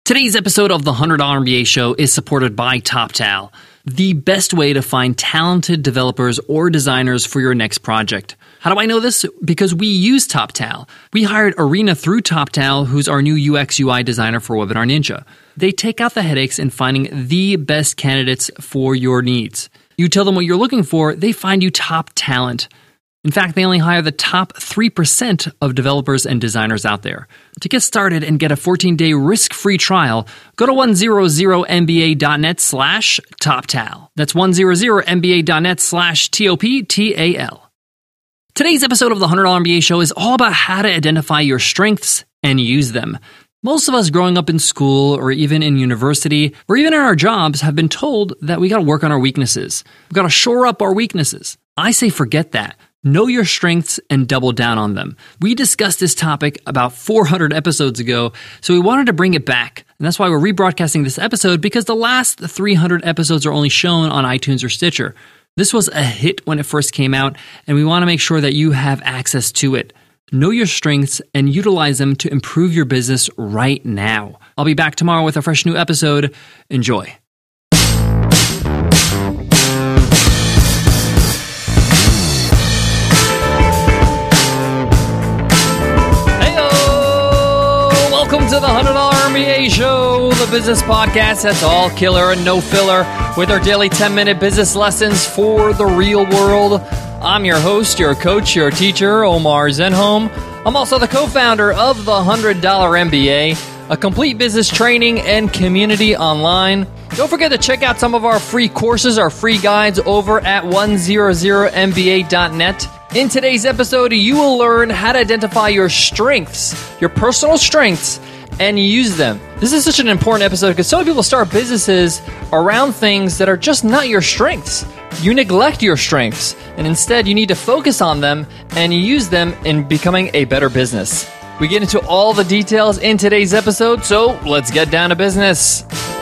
Today's episode of the $100 MBA Show is supported by TopTal, the best way to find talented developers or designers for your next project. How do I know this? Because we use TopTal. We hired Arena through TopTal, who's our new UX UI designer for Webinar Ninja. They take out the headaches in finding the best candidates for your needs. You tell them what you're looking for, they find you top talent. In fact, they only hire the top 3% of developers and designers out there. To get started and get a 14-day risk-free trial, go to 100mba.net/TopTal. That's 100mba.net/TOPTAL. Today's episode of the $100 MBA Show is all about how to identify your strengths and use them. Most of us growing up in school or even in university or even in our jobs have been told that we got to work on our weaknesses. We've got to shore up our weaknesses. I say forget that. Know your strengths and double down on them. We discussed this topic about 400 episodes ago, so we wanted to bring it back. And that's why we're rebroadcasting this episode, because the last 300 episodes are only shown on iTunes or Stitcher. This was a hit when it first came out, and we want to make sure that you have access to it. Know your strengths and utilize them to improve your business right now. I'll be back tomorrow with a fresh new episode. Enjoy. Welcome to the $100 MBA Show, the business podcast that's all killer and no filler, with our daily 10-minute business lessons for the real world. I'm your host, your coach, your teacher, Omar Zenhom. I'm also the co-founder of the $100 MBA, a complete business training and community online. Don't forget to check out some of our free courses, our free guides over at 100mba.net. In today's episode, you will learn how to identify your strengths, your personal strengths, and use them. This is such an important episode because so many people start businesses around things that are just not your strengths. You neglect your strengths, and instead you need to focus on them and use them in becoming a better business. We get into all the details in today's episode, so let's get down to business.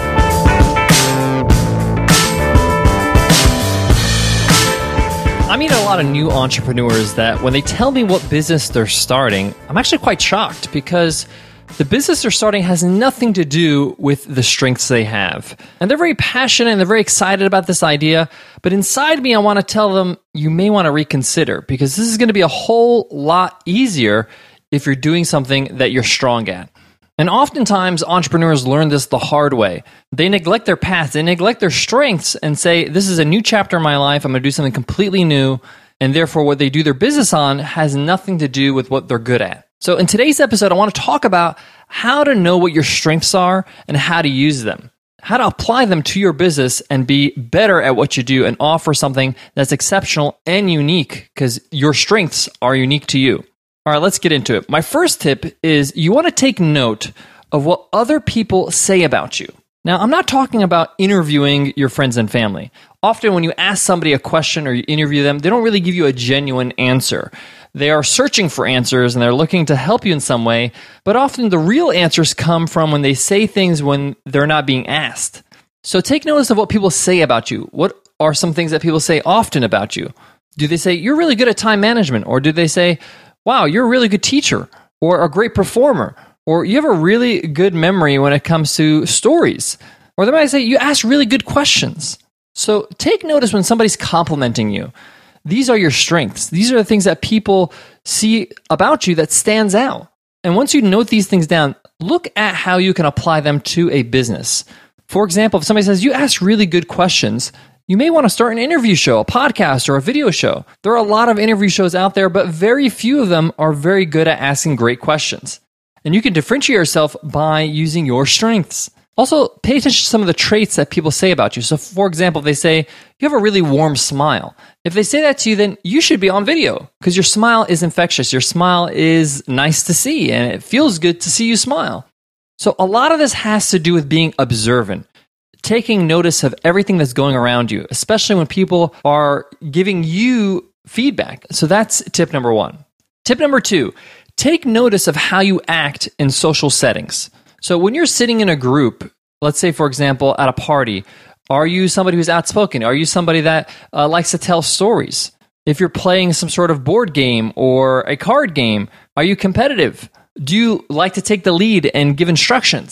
I meet a lot of new entrepreneurs that when they tell me what business they're starting, I'm actually quite shocked because the business they're starting has nothing to do with the strengths they have. And they're very passionate and they're very excited about this idea. But inside me, I want to tell them you may want to reconsider because this is going to be a whole lot easier if you're doing something that you're strong at. And oftentimes, entrepreneurs learn this the hard way. They neglect their paths, they neglect their strengths and say, this is a new chapter in my life, I'm going to do something completely new, and therefore what they do their business on has nothing to do with what they're good at. So in today's episode, I want to talk about how to know what your strengths are and how to use them, how to apply them to your business and be better at what you do and offer something that's exceptional and unique because your strengths are unique to you. All right, let's get into it. My first tip is you want to take note of what other people say about you. Now, I'm not talking about interviewing your friends and family. Often when you ask somebody a question or you interview them, they don't really give you a genuine answer. They are searching for answers and they're looking to help you in some way, but often the real answers come from when they say things when they're not being asked. So take notice of what people say about you. What are some things that people say often about you? Do they say, you're really good at time management? Or do they say, wow, you're a really good teacher, or a great performer, or you have a really good memory when it comes to stories. Or they might say, you ask really good questions. So take notice when somebody's complimenting you. These are your strengths. These are the things that people see about you that stands out. And once you note these things down, look at how you can apply them to a business. For example, if somebody says, you ask really good questions, you may want to start an interview show, a podcast, or a video show. There are a lot of interview shows out there, but very few of them are very good at asking great questions. And you can differentiate yourself by using your strengths. Also, pay attention to some of the traits that people say about you. So, for example, if they say, you have a really warm smile. If they say that to you, then you should be on video because your smile is infectious. Your smile is nice to see, and it feels good to see you smile. So, a lot of this has to do with being observant. Taking notice of everything that's going around you, especially when people are giving you feedback. So that's tip number one. Tip number two, take notice of how you act in social settings. So when you're sitting in a group, let's say, for example, at a party, are you somebody who's outspoken? Are you somebody that likes to tell stories? If you're playing some sort of board game or a card game, are you competitive? Do you like to take the lead and give instructions?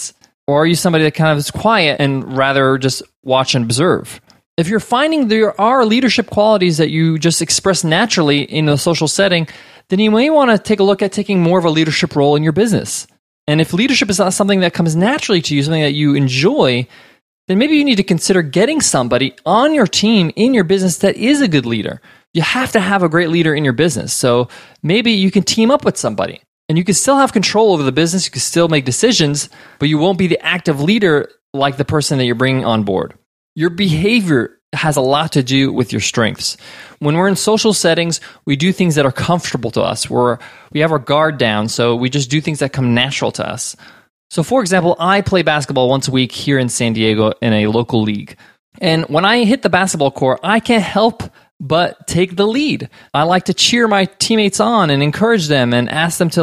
Or are you somebody that kind of is quiet and rather just watch and observe? If you're finding there are leadership qualities that you just express naturally in a social setting, then you may want to take a look at taking more of a leadership role in your business. And if leadership is not something that comes naturally to you, something that you enjoy, then maybe you need to consider getting somebody on your team in your business that is a good leader. You have to have a great leader in your business. So maybe you can team up with somebody and you can still have control over the business. You can still make decisions, but you won't be the active leader like the person that you're bringing on board. Your behavior has a lot to do with your strengths. When we're in social settings, we do things that are comfortable to us. We have our guard down, so we just do things that come natural to us. So for example, I play basketball once a week here in San Diego in a local league. And when I hit the basketball court, I can't help but take the lead. I like to cheer my teammates on and encourage them and ask them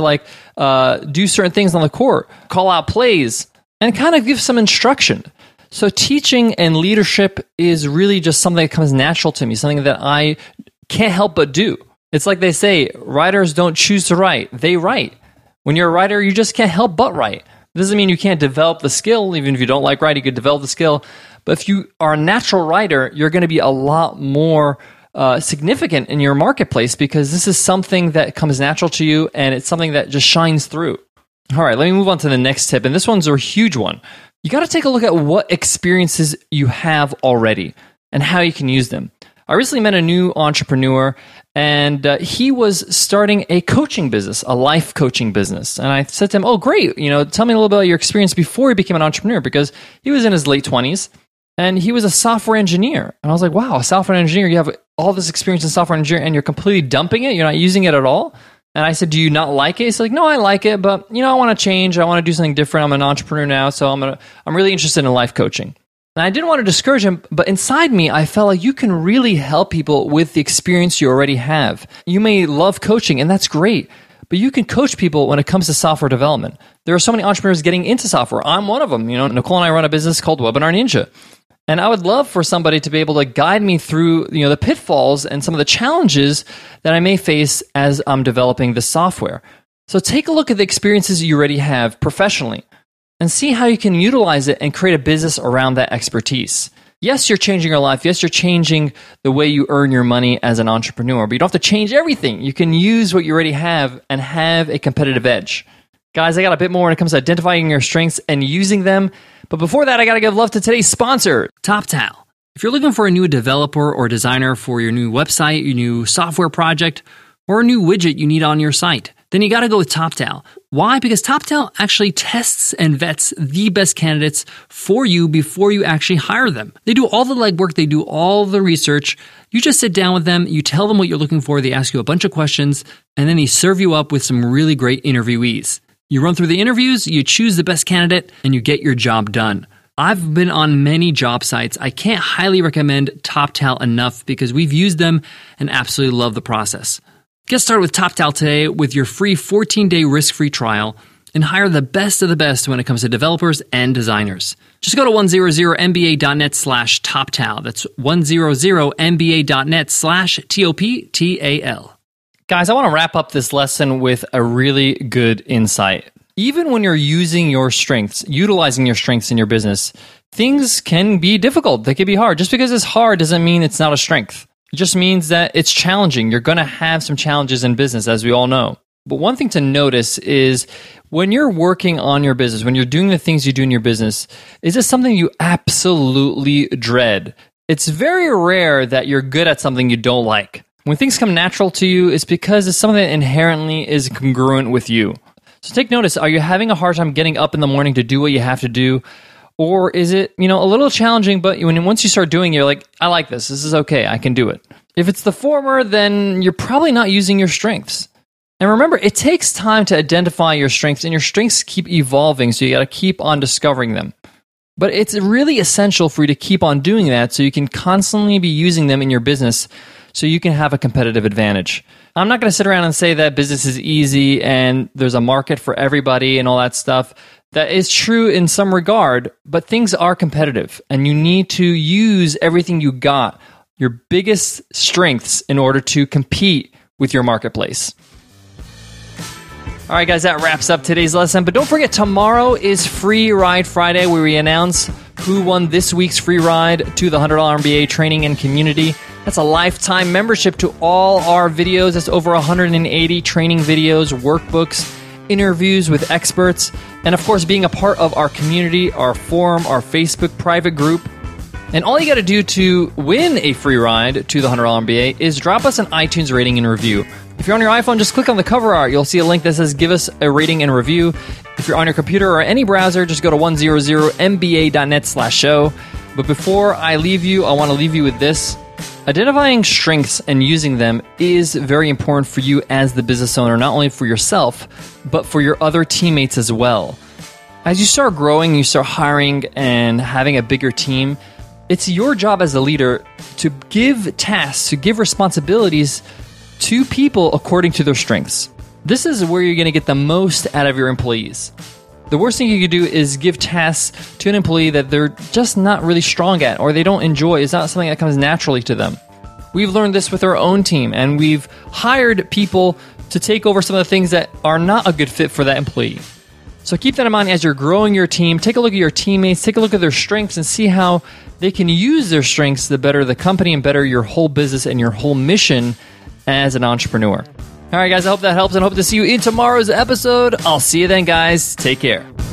to do certain things on the court, call out plays, and kind of give some instruction. So teaching and leadership is really just something that comes natural to me, something that I can't help but do. It's like they say, writers don't choose to write, they write. When you're a writer, you just can't help but write. It doesn't mean you can't develop the skill. Even if you don't like writing, you could develop the skill. But if you are a natural writer, you're going to be a lot more significant in your marketplace because this is something that comes natural to you and it's something that just shines through. All right, let me move on to the next tip. And this one's a huge one. You got to take a look at what experiences you have already and how you can use them. I recently met a new entrepreneur and he was starting a coaching business, a life coaching business. And I said to him, oh, great. Tell me a little bit about your experience before you became an entrepreneur, because he was in his late 20s and he was a software engineer. And I was like, wow, a software engineer, you have all this experience in software engineering and you're completely dumping it. You're not using it at all. And I said, do you not like it? He's like, no, I like it, but I want to change. I want to do something different. I'm an entrepreneur now, so I'm really interested in life coaching. And I didn't want to discourage him, but inside me, I felt like you can really help people with the experience you already have. You may love coaching, and that's great, but you can coach people when it comes to software development. There are so many entrepreneurs getting into software. I'm one of them. Nicole and I run a business called Webinar Ninja. And I would love for somebody to be able to guide me through, the pitfalls and some of the challenges that I may face as I'm developing the software. So take a look at the experiences you already have professionally and see how you can utilize it and create a business around that expertise. Yes, you're changing your life. Yes, you're changing the way you earn your money as an entrepreneur, but you don't have to change everything. You can use what you already have and have a competitive edge. Guys, I got a bit more when it comes to identifying your strengths and using them. But before that, I got to give love to today's sponsor, TopTal. If you're looking for a new developer or designer for your new website, your new software project, or a new widget you need on your site, then you got to go with TopTal. Why? Because TopTal actually tests and vets the best candidates for you before you actually hire them. They do all the legwork. They do all the research. You just sit down with them. You tell them what you're looking for. They ask you a bunch of questions, and then they serve you up with some really great interviewees. You run through the interviews, you choose the best candidate, and you get your job done. I've been on many job sites. I can't highly recommend TopTal enough because we've used them and absolutely love the process. Get started with TopTal today with your free 14-day risk-free trial and hire the best of the best when it comes to developers and designers. Just go to 100mba.net/TopTal. That's 100mba.net/TOPTAL. Guys, I want to wrap up this lesson with a really good insight. Even when you're using your strengths, utilizing your strengths in your business, things can be difficult. They can be hard. Just because it's hard doesn't mean it's not a strength. It just means that it's challenging. You're going to have some challenges in business, as we all know. But one thing to notice is when you're working on your business, when you're doing the things you do in your business, is this something you absolutely dread? It's very rare that you're good at something you don't like. When things come natural to you, it's because it's something that inherently is congruent with you. So take notice, are you having a hard time getting up in the morning to do what you have to do? Or is it, a little challenging, but once you start doing it, you're like, I like this. This is okay. I can do it. If it's the former, then you're probably not using your strengths. And remember, it takes time to identify your strengths, and your strengths keep evolving, so you got to keep on discovering them. But it's really essential for you to keep on doing that so you can constantly be using them in your business so you can have a competitive advantage. I'm not going to sit around and say that business is easy and there's a market for everybody and all that stuff. That is true in some regard, but things are competitive and you need to use everything you got, your biggest strengths, in order to compete with your marketplace. All right, guys, that wraps up today's lesson. But don't forget, tomorrow is Free Ride Friday, where we announce who won this week's free ride to the $100 MBA training and community. That's a lifetime membership to all our videos. That's over 180 training videos, workbooks, interviews with experts, and of course, being a part of our community, our forum, our Facebook private group. And all you got to do to win a free ride to the $100 MBA is drop us an iTunes rating and review. If you're on your iPhone, just click on the cover art. You'll see a link that says give us a rating and review. If you're on your computer or any browser, just go to 100mba.net/show. But before I leave you, I want to leave you with this. Identifying strengths and using them is very important for you as the business owner, not only for yourself, but for your other teammates as well. As you start growing, you start hiring and having a bigger team, it's your job as a leader to give tasks, to give responsibilities to people according to their strengths. This is where you're going to get the most out of your employees. The worst thing you could do is give tasks to an employee that they're just not really strong at or they don't enjoy. It's not something that comes naturally to them. We've learned this with our own team, and we've hired people to take over some of the things that are not a good fit for that employee. So keep that in mind as you're growing your team. Take a look at your teammates, take a look at their strengths, and see how they can use their strengths to better the company and better your whole business and your whole mission as an entrepreneur. All right, guys, I hope that helps and hope to see you in tomorrow's episode. I'll see you then, guys. Take care.